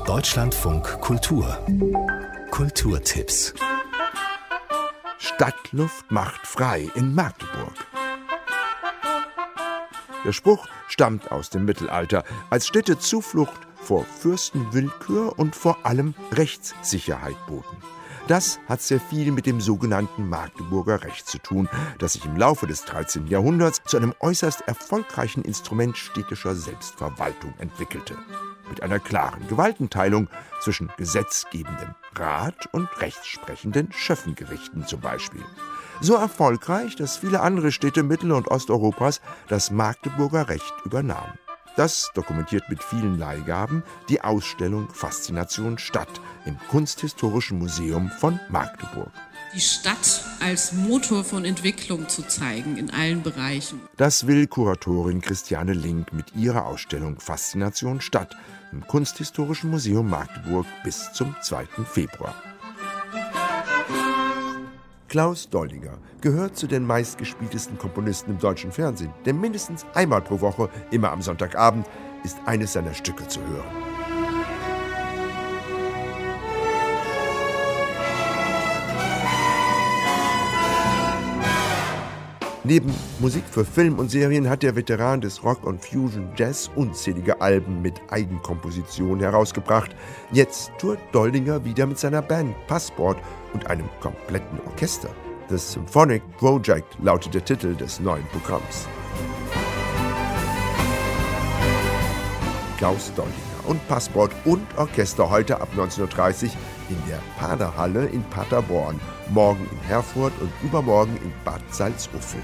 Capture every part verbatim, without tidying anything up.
Deutschlandfunk Kultur. Kulturtipps. Stadtluft macht frei in Magdeburg. Der Spruch stammt aus dem Mittelalter als Städtezuflucht vor Fürstenwillkür und vor allem Rechtssicherheit boten. Das hat sehr viel mit dem sogenannten Magdeburger Recht zu tun, das sich im Laufe des dreizehnten Jahrhunderts zu einem äußerst erfolgreichen Instrument städtischer Selbstverwaltung entwickelte. Mit einer klaren Gewaltenteilung zwischen gesetzgebendem Rat und rechtssprechenden Schöffengerichten zum Beispiel. So erfolgreich, dass viele andere Städte Mittel- und Osteuropas das Magdeburger Recht übernahmen. Das dokumentiert mit vielen Leihgaben die Ausstellung Faszination Stadt im Kunsthistorischen Museum von Magdeburg. Die Stadt als Motor von Entwicklung zu zeigen in allen Bereichen. Das will Kuratorin Christiane Link mit ihrer Ausstellung Faszination Stadt im Kunsthistorischen Museum Magdeburg bis zum zweiten Februar. Klaus Doldinger gehört zu den meistgespieltesten Komponisten im deutschen Fernsehen, denn mindestens einmal pro Woche, immer am Sonntagabend, ist eines seiner Stücke zu hören. Neben Musik für Film und Serien hat der Veteran des Rock und Fusion Jazz unzählige Alben mit Eigenkomposition herausgebracht. Jetzt tourt Doldinger wieder mit seiner Band Passport und einem kompletten Orchester. The Symphonic Project lautet der Titel des neuen Programms. Klaus Doldinger und Passport und Orchester heute ab neunzehn Uhr dreißig in der Paderhalle in Paderborn, morgen in Herford und übermorgen in Bad Salzuflen.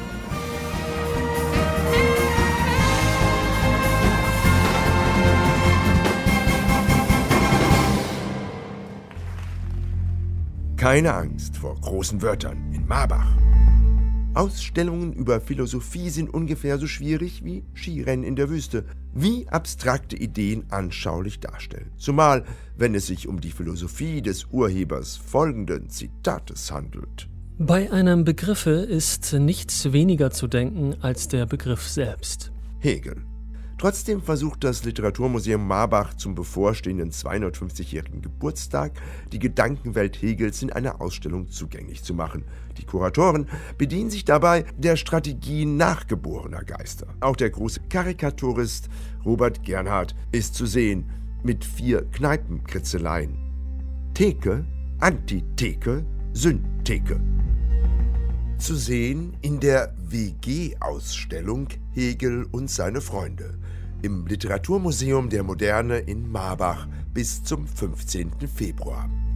Keine Angst vor großen Wörtern in Marbach. Ausstellungen über Philosophie sind ungefähr so schwierig wie Skirennen in der Wüste. Wie abstrakte Ideen anschaulich darstellen. Zumal, wenn es sich um die Philosophie des Urhebers folgenden Zitates handelt. Bei einem Begriffe ist nichts weniger zu denken als der Begriff selbst. Hegel. Trotzdem versucht das Literaturmuseum Marbach zum bevorstehenden zweihundertfünfzigjährigen Geburtstag die Gedankenwelt Hegels in einer Ausstellung zugänglich zu machen. Die Kuratoren bedienen sich dabei der Strategie nachgeborener Geister. Auch der große Karikaturist Robert Gernhardt ist zu sehen mit vier Kneipenkritzeleien. Theke, Antitheke, Syntheke. Zu sehen in der W G-Ausstellung Hegel und seine Freunde im Literaturmuseum der Moderne in Marbach bis zum fünfzehnten Februar.